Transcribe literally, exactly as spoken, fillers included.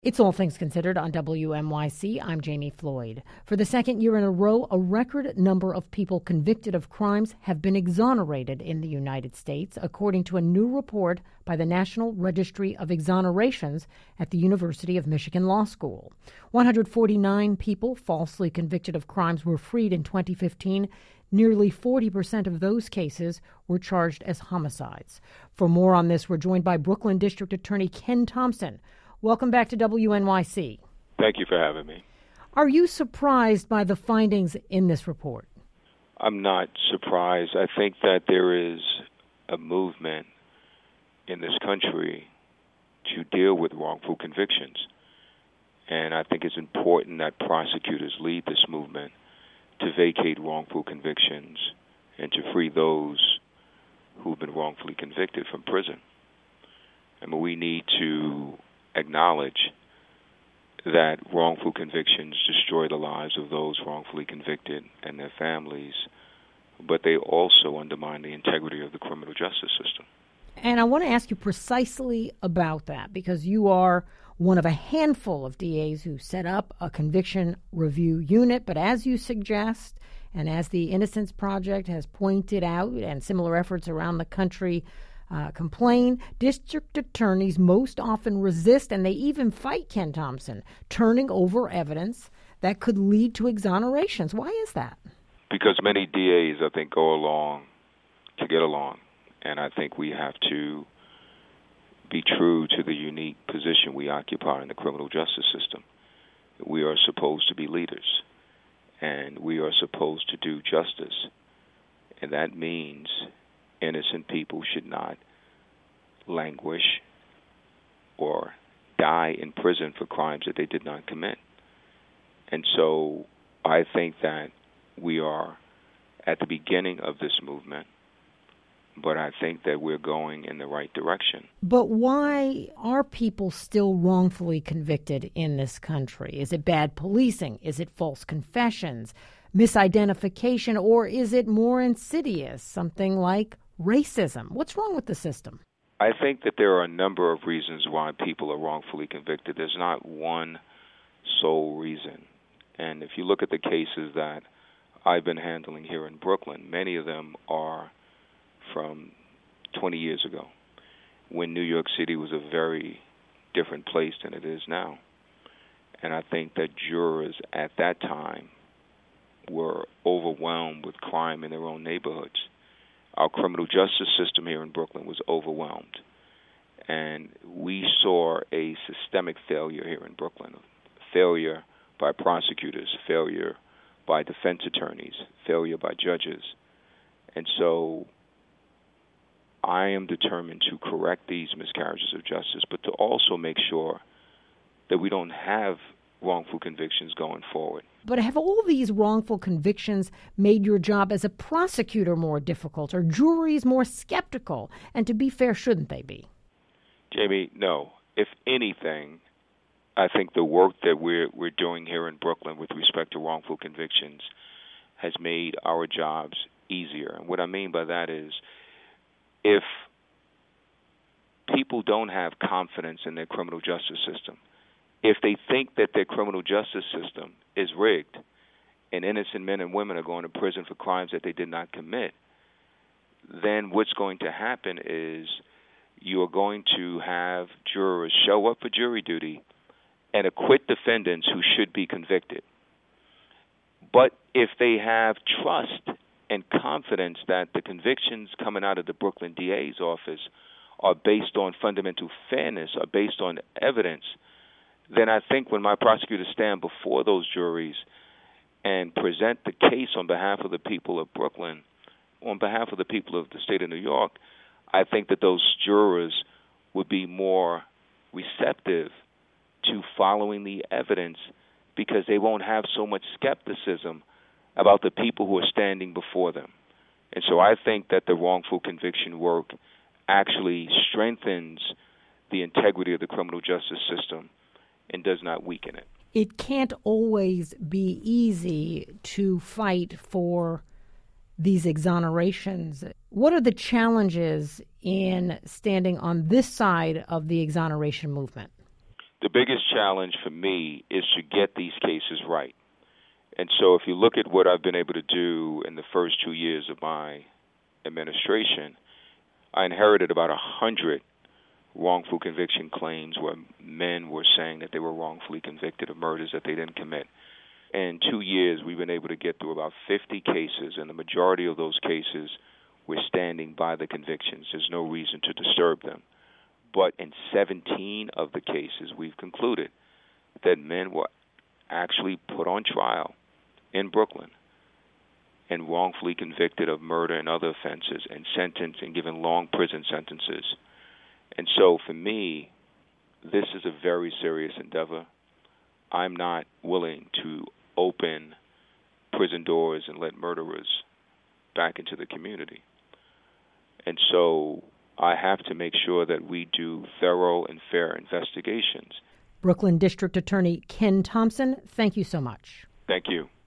It's All Things Considered on W N Y C. I'm Jamie Floyd. For the second year in a row, a record number of people convicted of crimes have been exonerated in the United States, according to a new report by the National Registry of Exonerations at the University of Michigan Law School. one hundred forty-nine people falsely convicted of crimes were freed in twenty fifteen. Nearly forty percent of those cases were charged as homicides. For more on this, we're joined by Brooklyn District Attorney Ken Thompson. Welcome back to W N Y C. Thank you for having me. Are you surprised by the findings in this report? I'm not surprised. I think that there is a movement in this country to deal with wrongful convictions. And I think it's important that prosecutors lead this movement to vacate wrongful convictions and to free those who've been wrongfully convicted from prison. I mean, we need to acknowledge that wrongful convictions destroy the lives of those wrongfully convicted and their families, but they also undermine the integrity of the criminal justice system. And I want to ask you precisely about that, because you are one of a handful of D As who set up a conviction review unit. But as you suggest, and as the Innocence Project has pointed out, and similar efforts around the country Uh, complain, district attorneys most often resist, and they even fight, Ken Thompson, turning over evidence that could lead to exonerations. Why is that? Because many D As, I think, go along to get along, and I think we have to be true to the unique position we occupy in the criminal justice system. We are supposed to be leaders, and we are supposed to do justice, and that means innocent people should not languish or die in prison for crimes that they did not commit. And so I think that we are at the beginning of this movement, but I think that we're going in the right direction. But why are people still wrongfully convicted in this country? Is it bad policing? Is it false confessions, misidentification, or is it more insidious, something like racism? What's wrong with the system? I think that there are a number of reasons why people are wrongfully convicted. There's not one sole reason. And if you look at the cases that I've been handling here in Brooklyn, many of them are from twenty years ago, when New York City was a very different place than it is now. And I think that jurors at that time were overwhelmed with crime in their own neighborhoods. Our criminal justice system here in Brooklyn was overwhelmed, and we saw a systemic failure here in Brooklyn, failure by prosecutors, failure by defense attorneys, failure by judges. And so I am determined to correct these miscarriages of justice, but to also make sure that we don't have wrongful convictions going forward. But have all these wrongful convictions made your job as a prosecutor more difficult, or juries more skeptical? And to be fair, shouldn't they be? Jamie, no. If anything, I think the work that we're we're doing here in Brooklyn with respect to wrongful convictions has made our jobs easier. And what I mean by that is, if people don't have confidence in their criminal justice system, if they think that their criminal justice system is rigged and innocent men and women are going to prison for crimes that they did not commit, then what's going to happen is you are going to have jurors show up for jury duty and acquit defendants who should be convicted. But if they have trust and confidence that the convictions coming out of the Brooklyn D A's office are based on fundamental fairness, are based on evidence, then I think when my prosecutors stand before those juries and present the case on behalf of the people of Brooklyn, on behalf of the people of the state of New York, I think that those jurors would be more receptive to following the evidence, because they won't have so much skepticism about the people who are standing before them. And so I think that the wrongful conviction work actually strengthens the integrity of the criminal justice system and does not weaken it. It can't always be easy to fight for these exonerations. What are the challenges in standing on this side of the exoneration movement? The biggest challenge for me is to get these cases right. And so if you look at what I've been able to do in the first two years of my administration, I inherited about one hundred wrongful conviction claims where men were saying that they were wrongfully convicted of murders that they didn't commit. In two years, we've been able to get through about fifty cases, and the majority of those cases, we're standing by the convictions. There's no reason to disturb them. But in seventeen of the cases, we've concluded that men were actually put on trial in Brooklyn and wrongfully convicted of murder and other offenses and sentenced and given long prison sentences. And so for me, this is a very serious endeavor. I'm not willing to open prison doors and let murderers back into the community. And so I have to make sure that we do thorough and fair investigations. Brooklyn District Attorney Ken Thompson, thank you so much. Thank you.